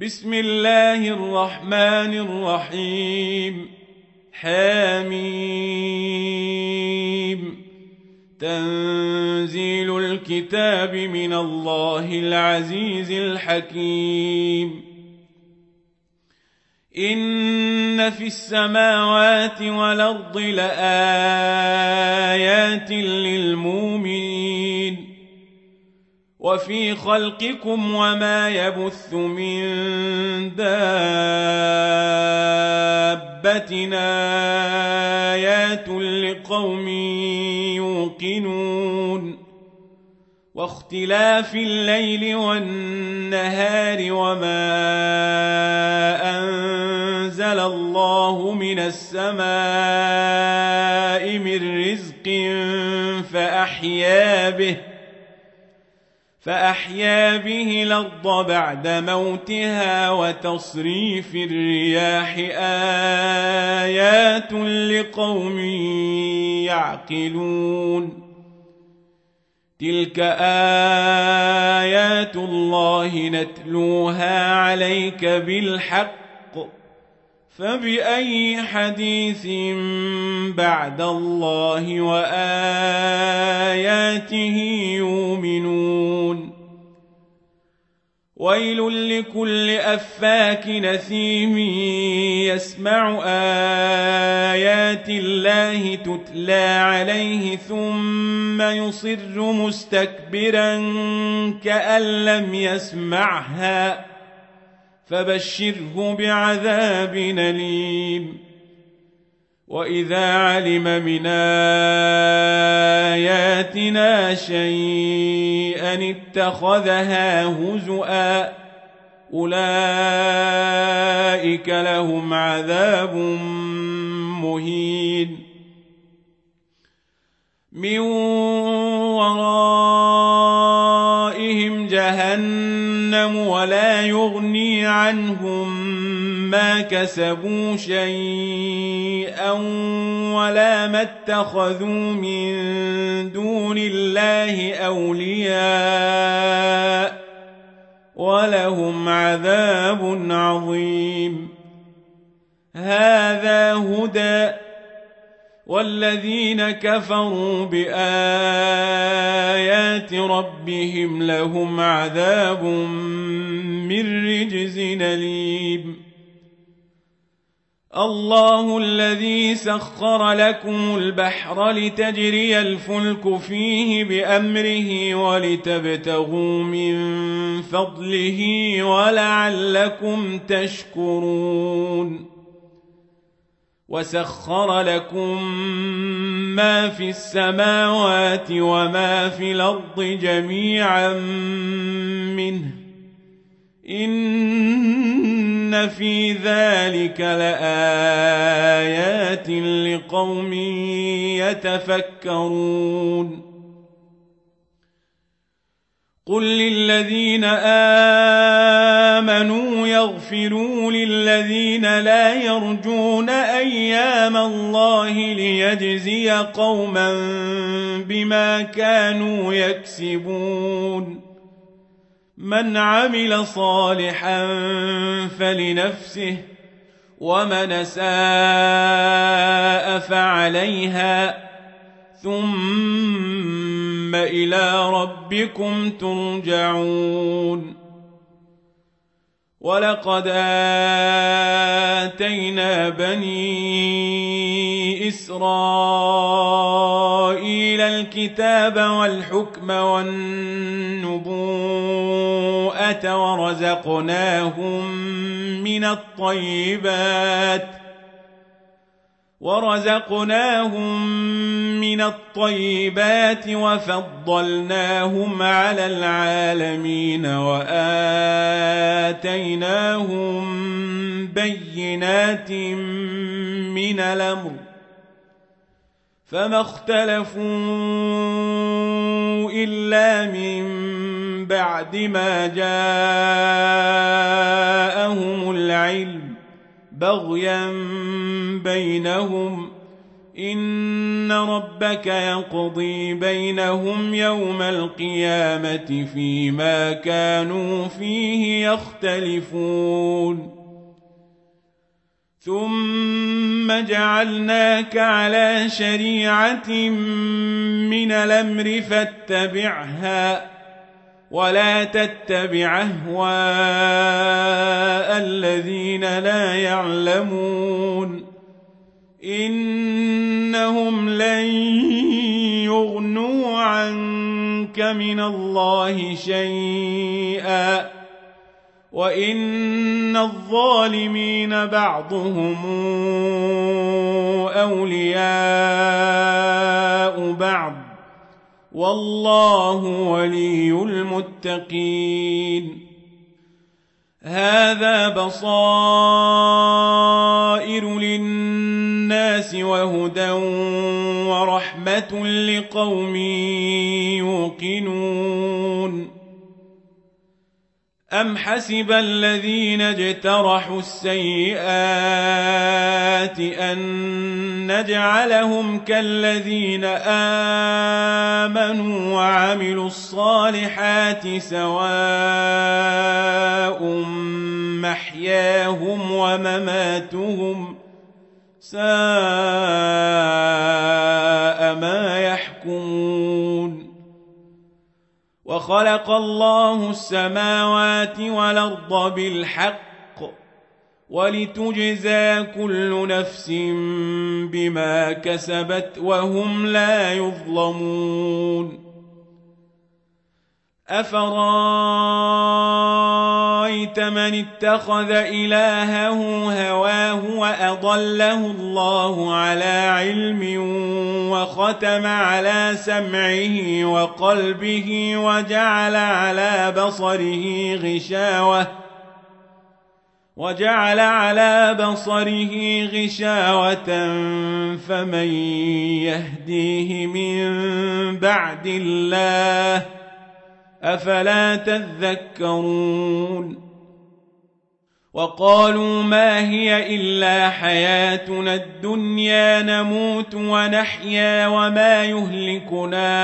بسم الله الرحمن الرحيم. حميم. تنزيل الكتاب من الله العزيز الحكيم. إن في السماوات والأرض لآيات للمؤمنين وفي خلقكم وما يبث من دابة آيات لقوم يوقنون واختلاف الليل والنهار وما أنزل الله من السماء من رزق فأحيا به الأرض بعد موتها وتصريف الرياح آيات لقوم يعقلون. تلك آيات الله نتلوها عليك بالحق فبأي حديث بعد الله وآياته يؤمنون. ويل لكل أفاك نثيم يسمع آيات الله تتلى عليه ثم يصر مستكبرا كأن لم يسمعها فبشره بعذاب أليم. وإذا علم من آياتنا شيئا اتخذها هزؤا أولئك لهم عذاب مهين. من ورائهم جهنم ولا يغني عنهم ما كسبوا شيئا ولا ما اتخذوا من دون الله أولياء ولهم عذاب عظيم. هذا هدى والذين كفروا بآيات ربهم لهم عذاب من رجز أليم. الله الذي سخر لكم البحر لتجري الفلك فيه بأمره ولتبتغوا من فضله ولعلكم تشكرون. وسخر لكم ما في السماوات وما في الأرض جميعا منه إن في ذلك لآيات لقوم يتفكرون. قل للذين آمنوا يغفروا للذين لا يرجون أيام الله ليجزي قوما بما كانوا يكسبون. من عمل صالحا فلنفسه ومن أساء فعليها ثم إلى ربكم ترجعون. ولقد آتينا بني إسرائيل الكتاب والحكم والنبوءة ورزقناهم من الطيبات وفضلناهم على العالمين وآتيناهم بينات من الأمر فما اختلفوا إلا من بعد ما جاءهم العلم بغيا بينهم إن ربك يقضي بينهم يوم القيامة فيما كانوا فيه يختلفون ثم جعلناك على شريعة من الأمر فاتبعها ولا تتبع أهواء الذين لا يعلمون إنهم لن يغنوا عنك من الله شيئا وإن الظالمين بعضهم أولياء بعض والله ولي المتقين هذا بصائر للناس وهدى ورحمة لقوم يوقنون أم حسب الذين اجترحوا السيئات أن نجعلهم كالذين آمنوا وعملوا الصالحات سواء محياهم ومماتهم ساء ما يحكمون وخلق الله السماوات والأرض بالحق ولتجزى كل نفس بما كسبت وهم لا يظلمون أفرأيت من اتخذ إلهه هواه وأضله الله على علم وختم على سمعه وقلبه وجعل على بصره غشاوة فمن يهديه من بعد الله أفلا تذكرون وقالوا ما هي إلا حياتنا الدنيا نموت ونحيا وما يهلكنا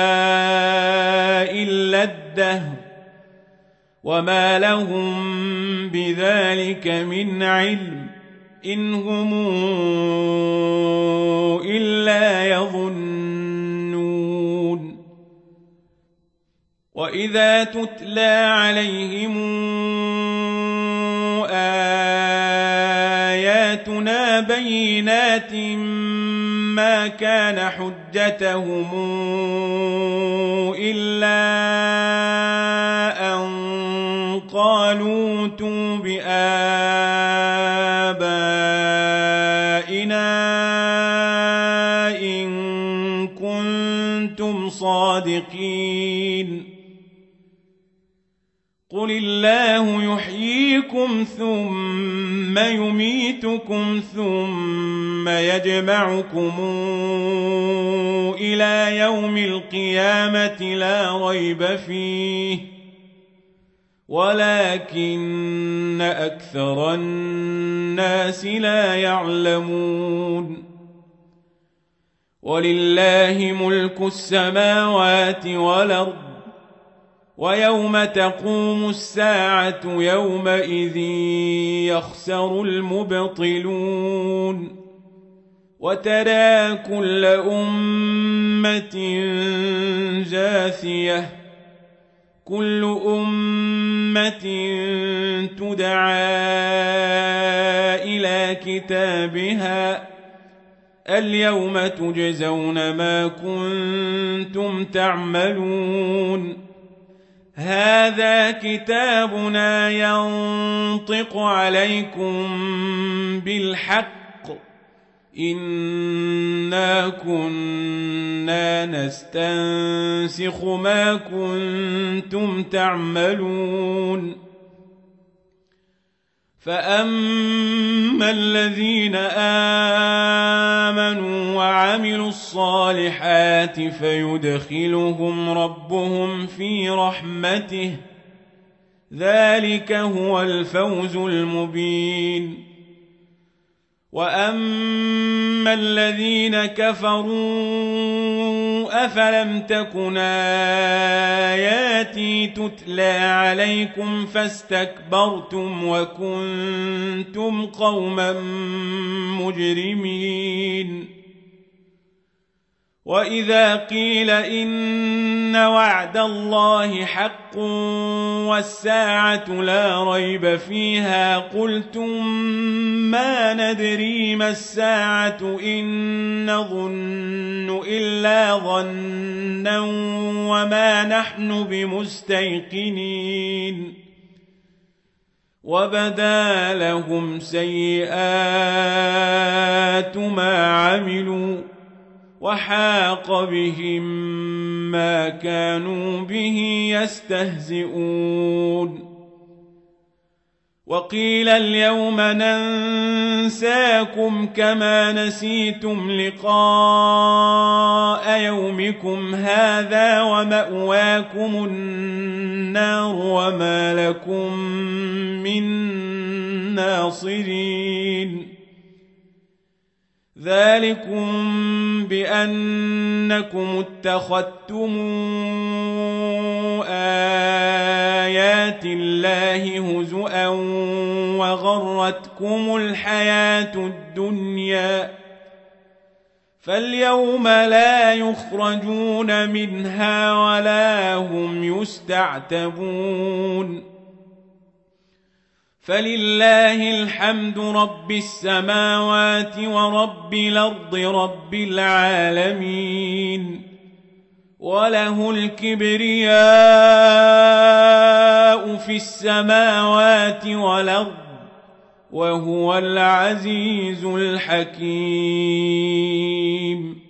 إلا الدهر وما لهم بذلك من علم إن هم إلا يظنون وإذا تتلى عليهم آياتنا بينات ما كان حجتهم إلا أن قالوا ائتوا بآبائنا إن كنتم صادقين قل الله يحييكم ثم يميتكم ثم يجمعكم إلى يوم القيامة لا ريب فيه ولكن أكثر الناس لا يعلمون ولله ملك السماوات والأرض ويوم تقوم الساعة يومئذ يخسر المبطلون وترى كل أمة جاثية كل أمة تدعى إلى كتابها اليوم تجزون ما كنتم تعملون هذا كتابنا ينطق عليكم بالحق إنا كنا نستنسخ ما كنتم تعملون فأما الذين آمنوا وعملوا الصالحات فيدخلهم ربهم في رحمته ذلك هو الفوز المبين وأما الذين كفروا أفلم تكن آياتي تتلى عليكم فاستكبرتم وكنتم قوما مجرمين وإذا قيل إن وعد الله حق والساعة لا ريب فيها قلتم ما ندري ما الساعة إن نظن إلا ظنا وما نحن بمستيقنين وبدا لهم سيئات ما عملوا وحاق بهم ما كانوا به يستهزئون وقيل اليوم ننساكم كما نسيتم لقاء يومكم هذا ومأواكم النار وما لكم من ناصرين ذلكم بأنكم اتخذتم آيات الله هزؤا وغرتكم الحياة الدنيا فاليوم لا يخرجون منها ولا هم يستعتبون فلله الحمد رب السماوات ورب الأرض رب العالمين وله الكبرياء في السماوات والأرض وهو العزيز الحكيم